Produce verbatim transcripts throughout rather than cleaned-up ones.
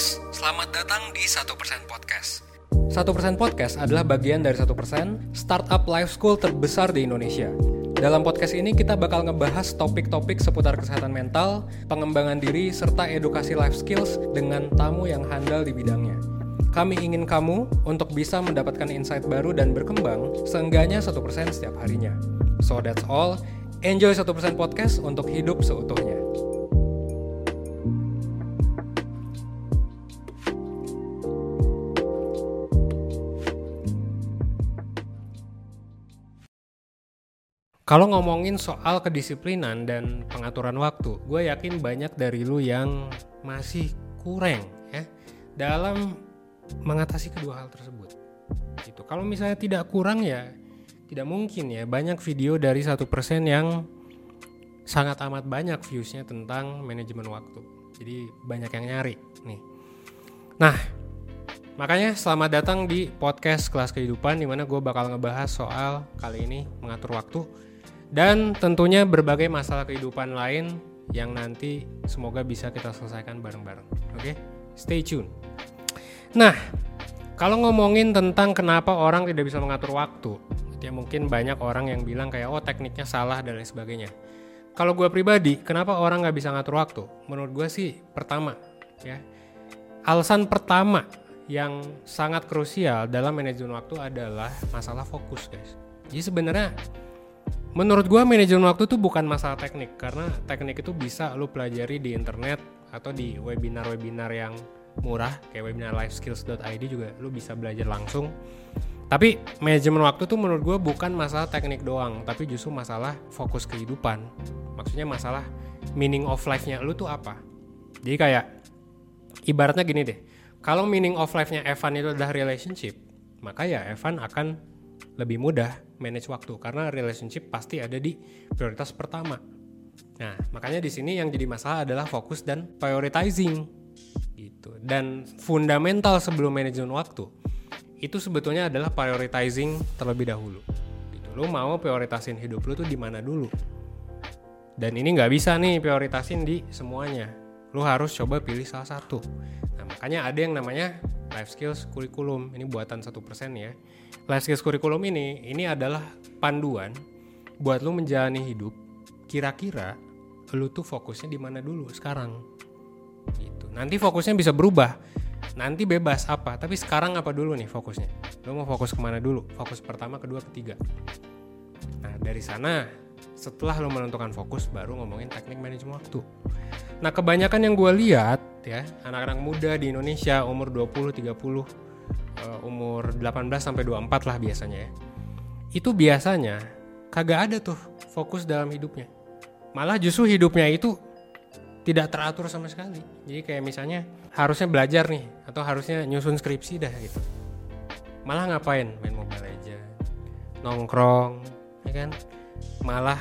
guys, selamat datang di satu persen Podcast. satu persen Podcast adalah bagian dari satu persen startup life school terbesar di Indonesia. Dalam podcast ini kita bakal ngebahas topik-topik seputar kesehatan mental, pengembangan diri, serta edukasi life skills dengan tamu yang handal di bidangnya. Kami ingin kamu untuk bisa mendapatkan insight baru dan berkembang seenggaknya satu persen setiap harinya. So that's all. Enjoy satu persen Podcast untuk hidup seutuhnya. Kalau ngomongin soal kedisiplinan dan pengaturan waktu, gue yakin banyak dari lu yang masih kurang ya dalam mengatasi kedua hal tersebut. Gitu. Kalau misalnya tidak kurang ya tidak mungkin ya banyak video dari satu persen yang sangat amat banyak viewsnya tentang manajemen waktu. Jadi banyak yang nyari nih. Nah, makanya selamat datang di podcast Kelas Kehidupan di mana gue bakal ngebahas soal kali ini mengatur waktu. Dan tentunya berbagai masalah kehidupan lain yang nanti semoga bisa kita selesaikan bareng-bareng. Oke, stay tune. Nah, kalau ngomongin tentang kenapa orang tidak bisa mengatur waktu, ya mungkin banyak orang yang bilang kayak oh tekniknya salah dan lain sebagainya. Kalau gue pribadi, kenapa orang nggak bisa ngatur waktu? Menurut gue sih pertama, ya alasan pertama yang sangat krusial dalam manajemen waktu adalah masalah fokus, guys. Jadi sebenarnya menurut gue manajemen waktu itu bukan masalah teknik, karena teknik itu bisa lo pelajari di internet atau di webinar-webinar yang murah kayak webinar lifeskills dot i d juga lo bisa belajar langsung. Tapi manajemen waktu itu menurut gue bukan masalah teknik doang, tapi justru masalah fokus kehidupan. Maksudnya masalah meaning of life-nya lo tuh apa. Jadi kayak ibaratnya gini deh, kalau meaning of life-nya Evan itu adalah relationship, maka ya Evan akan lebih mudah manage waktu karena relationship pasti ada di prioritas pertama. Nah, makanya di sini yang jadi masalah adalah fokus dan prioritizing gitu. Dan fundamental sebelum manajemen waktu itu sebetulnya adalah prioritizing terlebih dahulu. Gitu. Lu mau prioritasin hidup lu tuh di mana dulu? Dan ini nggak bisa nih prioritasin di semuanya. Lu harus coba pilih salah satu. Nah, makanya ada yang namanya life skills kurikulum. Ini buatan satu persen ya. Life skills kurikulum ini ini adalah panduan buat lu menjalani hidup. Kira-kira lu tuh fokusnya di mana dulu sekarang. Gitu. Nanti fokusnya bisa berubah. Nanti bebas apa, tapi sekarang apa dulu nih fokusnya? Lu mau fokus kemana dulu? Fokus pertama, kedua, ketiga. Nah, dari sana setelah lu menentukan fokus baru ngomongin teknik manajemen waktu. Nah, kebanyakan yang gue lihat ya, anak-anak muda di Indonesia umur dua puluh, tiga puluh, uh, umur delapan belas sampai dua puluh empat lah biasanya ya. Itu biasanya kagak ada tuh fokus dalam hidupnya. Malah justru hidupnya itu tidak teratur sama sekali. Jadi kayak misalnya harusnya belajar nih atau harusnya nyusun skripsi dah gitu. Malah ngapain? Main Mobile Legends, nongkrong, ya kan? Malah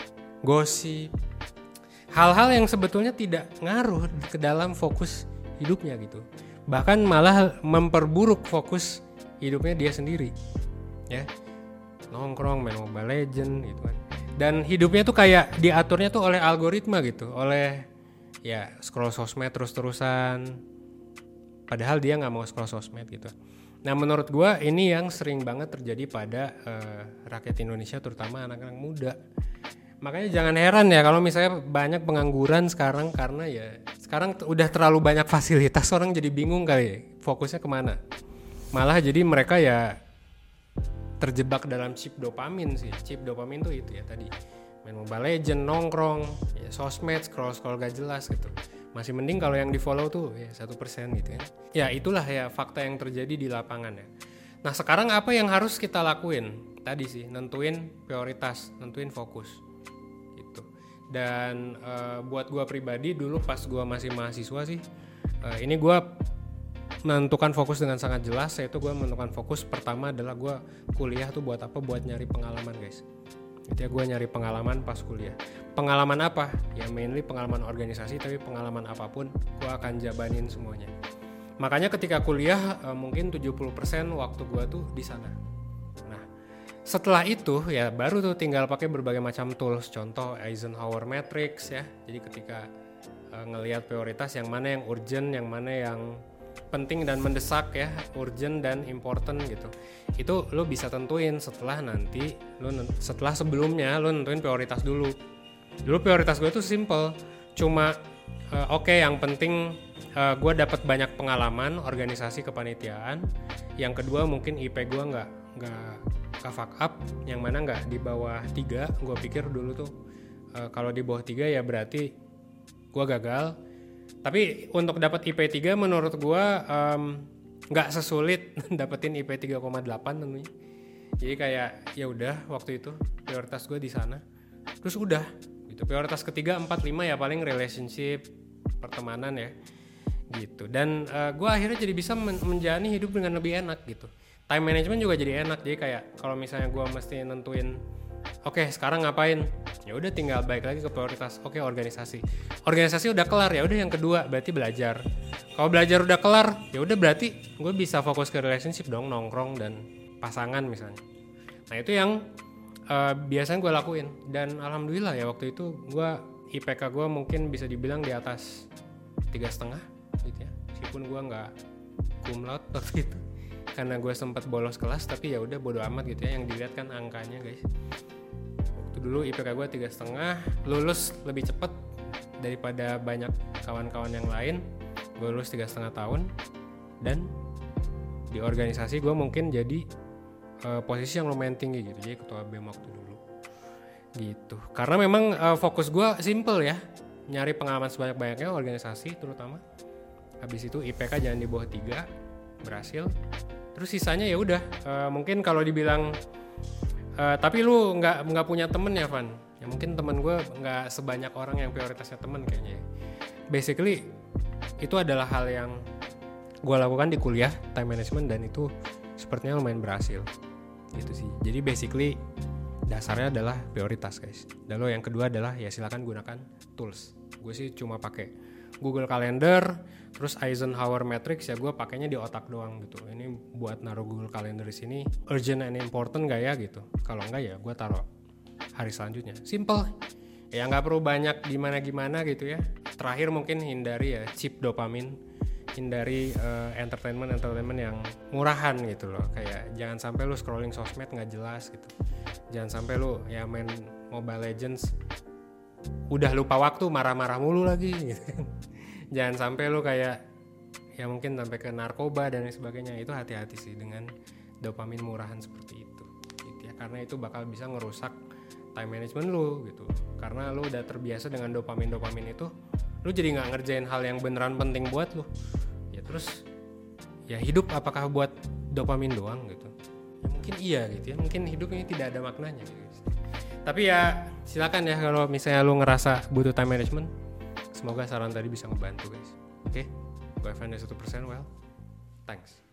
gosip. Hal-hal yang sebetulnya tidak ngaruh ke dalam fokus hidupnya gitu. Bahkan malah memperburuk fokus hidupnya dia sendiri. Ya. Nongkrong, main Mobile Legends gitu kan. Dan hidupnya tuh kayak diaturnya tuh oleh algoritma gitu, oleh ya scroll sosmed terus-terusan. Padahal dia enggak mau scroll sosmed gitu. Nah, menurut gue ini yang sering banget terjadi pada uh, rakyat Indonesia terutama anak-anak muda. Makanya jangan heran ya kalau misalnya banyak pengangguran sekarang karena ya sekarang t- udah terlalu banyak fasilitas, orang jadi bingung kali ya, fokusnya kemana. Malah jadi mereka ya terjebak dalam chip dopamin sih. Chip dopamin tuh itu ya tadi main Mobile Legends, nongkrong, ya sosmed, scroll-scroll gak jelas gitu. Masih mending kalau yang di follow tuh ya satu persen gitu ya. Ya itulah ya fakta yang terjadi di lapangan ya. Nah, sekarang apa yang harus kita lakuin? Tadi sih nentuin prioritas, nentuin fokus. Dan uh, buat gue pribadi dulu pas gue masih mahasiswa sih uh, ini gue menentukan fokus dengan sangat jelas, yaitu gue menentukan fokus pertama adalah gue kuliah tuh buat apa, buat nyari pengalaman guys. Itu ya gue nyari pengalaman pas kuliah. Pengalaman apa? Ya mainly pengalaman organisasi, tapi pengalaman apapun gue akan jabanin semuanya. Makanya ketika kuliah uh, mungkin tujuh puluh persen waktu gue tuh di sana. Setelah itu ya baru tuh tinggal pakai berbagai macam tools, contoh Eisenhower Matrix ya. Jadi ketika uh, ngelihat prioritas yang mana yang urgent, yang mana yang penting dan mendesak ya, urgent dan important gitu. Itu lo bisa tentuin setelah nanti lo setelah sebelumnya lo nentuin prioritas dulu. Dulu prioritas gue tuh simple, cuma uh, oke okay, yang penting uh, gue dapat banyak pengalaman organisasi kepanitiaan. Yang kedua mungkin I P gue nggak nggak nggak fuck up, yang mana nggak di bawah tiga. Gue pikir dulu tuh uh, kalau di bawah tiga ya berarti gue gagal. Tapi untuk dapat I P tiga menurut gue um, nggak sesulit dapetin I P tiga koma delapan tentunya. Jadi kayak ya udah waktu itu prioritas gue di sana. Terus udah gitu. Prioritas ketiga, empat, lima ya paling relationship, pertemanan ya gitu. Dan uh, gue akhirnya jadi bisa men- menjalani hidup dengan lebih enak gitu. Time management juga jadi enak. Jadi kayak kalau misalnya gue mesti nentuin oke okay, sekarang ngapain, ya udah tinggal balik lagi ke prioritas. Oke okay, organisasi organisasi udah kelar, ya udah yang kedua berarti belajar. Kalau belajar udah kelar, ya udah berarti gue bisa fokus ke relationship dong, nongkrong dan pasangan misalnya. Nah itu yang uh, biasanya gue lakuin. Dan alhamdulillah ya waktu itu gue I P K gue mungkin bisa dibilang di atas tiga setengah gitu ya, meskipun gue nggak cum laude waktu itu karena gue sempat bolos kelas. Tapi ya udah bodo amat gitu ya, yang dilihat kan angkanya guys. Waktu dulu I P K gue tiga setengah, lulus lebih cepet daripada banyak kawan-kawan yang lain. Gue lulus tiga setengah tahun, dan di organisasi gue mungkin jadi uh, posisi yang lumayan tinggi gitu, jadi ketua B E M waktu dulu gitu. Karena memang uh, fokus gue simple ya, nyari pengalaman sebanyak-banyaknya organisasi terutama. Habis itu I P K jangan di bawah tiga, berhasil. Terus sisanya ya udah uh, mungkin kalau dibilang uh, tapi lu nggak nggak punya temen ya Van, ya mungkin temen gue nggak sebanyak orang yang prioritasnya temen kayaknya. Basically itu adalah hal yang gue lakukan di kuliah, time management, dan itu sepertinya lumayan berhasil gitu sih. Jadi basically dasarnya adalah prioritas guys. Dan lo yang kedua adalah ya silakan gunakan tools. Gue sih cuma pakai Google Calendar, terus Eisenhower Matrix ya gue pakainya di otak doang gitu. Ini buat naruh Google Calendar di sini urgent and important gak ya gitu. Kalau enggak ya gue taruh hari selanjutnya. Simple. Ya nggak perlu banyak gimana-gimana gitu ya. Terakhir mungkin hindari ya cheap dopamine, hindari uh, entertainment entertainment yang murahan gitu loh. Kayak jangan sampai lu scrolling sosmed nggak jelas gitu. Jangan sampai lu ya main Mobile Legends udah lupa waktu, marah-marah mulu lagi gitu. Jangan sampai lu kayak ya mungkin sampai ke narkoba dan sebagainya. Itu hati-hati sih dengan dopamin murahan seperti itu gitu ya. Karena itu bakal bisa ngerusak time management lu gitu. Karena lu udah terbiasa dengan dopamin-dopamin itu, lu jadi nggak ngerjain hal yang beneran penting buat lu. Ya terus ya hidup apakah buat dopamin doang gitu? Ya mungkin iya gitu ya. Mungkin hidup ini tidak ada maknanya gitu. Tapi ya silakan ya kalau misalnya lu ngerasa butuh time management. Semoga saran tadi bisa ngebantu guys. Oke, okay? Gue Evan dari satu persen well. Thanks.